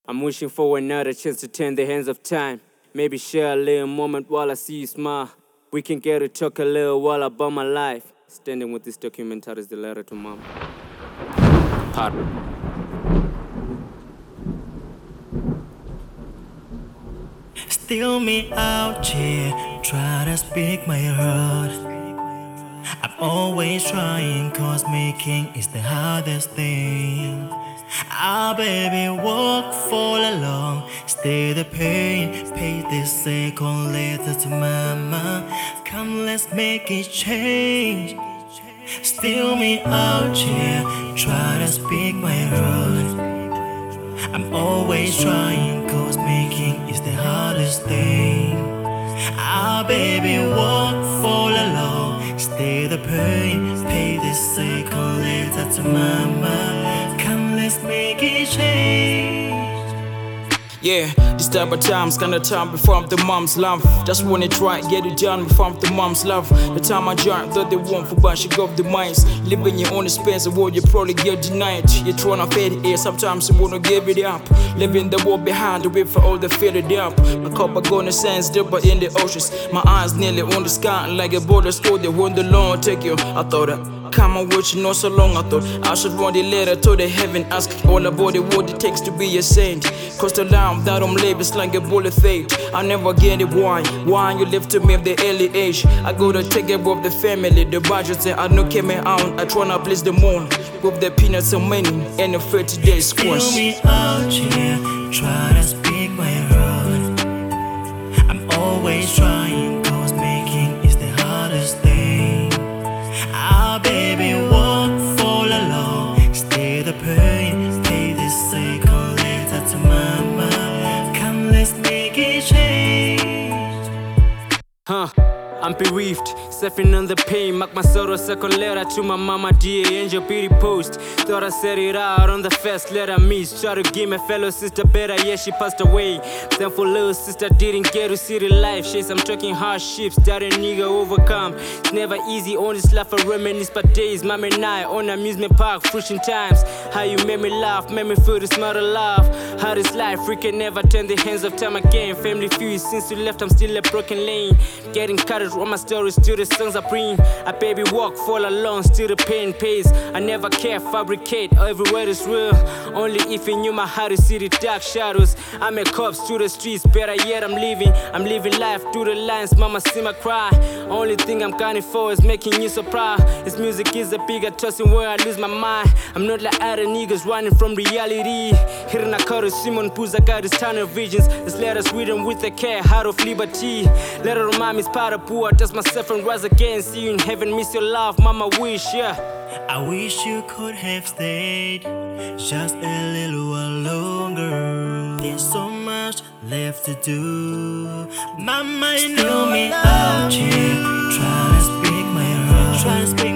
I'm wishing for another chance to turn the hands of time. Maybe share a little moment while I see you smile. We can get to talk a little while about my life. Standing with this documentary is the letter to mom. Part. Still me out here, try to speak my heart. I'm always trying, cause making is the hardest thing. Ah, baby, walk, fall along, stay the pain, pay this second letter to mama. Come, let's make it change. Still me out here, try to speak my heart. I'm always trying, cause making is the hardest thing. Ah, baby, walk, fall along, stay the pain, pay this second letter to mama. Come, let's make it change. Yeah, this type of time's kinda time before the mom's love. Just wanna try get it done before the mom's love. The time I joined, thought they want for but she got the minds. Living your own space, a world you probably get denied. You're trying to fade it, sometimes you wanna give it up. Leaving the world behind, the way for all the faded up. My cup are gonna sense deeper in the oceans. My eyes nearly on the sky, like a border store. They want the Lord take you. I thought come on with you, not so long. I thought I should run the letter to the heaven, ask all about it, what it takes to be a saint. Cause the life that I'm living is like a bullet fate. I never get it, why you live to me at the early age. I gotta take care of the family, the budgets that I know came out. I tryna please the moon with the peanuts and money and the 30 days squash. Still me out here, try to speak my heart. I'm always trying, cause making is the hardest thing. Ah, baby, walk, fall along, stay the pain, pay this second letter to mama. Come, let's make it change. I'm bereaved, suffering on the pain. Mark my sorrow, second letter to my mama, dear angel, beauty post. Thought I said it out on the first letter, miss. Try to give my fellow sister better, yeah, she passed away. Thankful little sister didn't get to see the life. Shades, I'm talking hardships that a nigga overcome. It's never easy on this life, I reminisce by days. Mom and I on amusement park, fruition times. How you made me laugh, made me feel the smell of love. How this life, we can never turn the hands of time again. Family feud, since you left, I'm still a broken lane. Getting cut all my stories, still the songs I bring. I baby walk, fall along, still the pain pays. I never care, fabricate, every word is real. Only if you knew my heart to see the dark shadows. I'm a cops to the streets, better yet I'm living life through the lines, mama see my cry. Only thing I'm counting for is making you so proud. This music is a bigger tossing where I lose my mind. I'm not like other niggas running from reality. Hearing a chorus, Simon Puza got his tunnel visions. This letter's written with a care, heart of liberty. Letter remind me, part of poor, test myself and rise again. See you in heaven, miss your love, mama wish, yeah. I wish you could have stayed just a little while longer. There's so much left to do. Mama, you know me out here, try to speak my heart.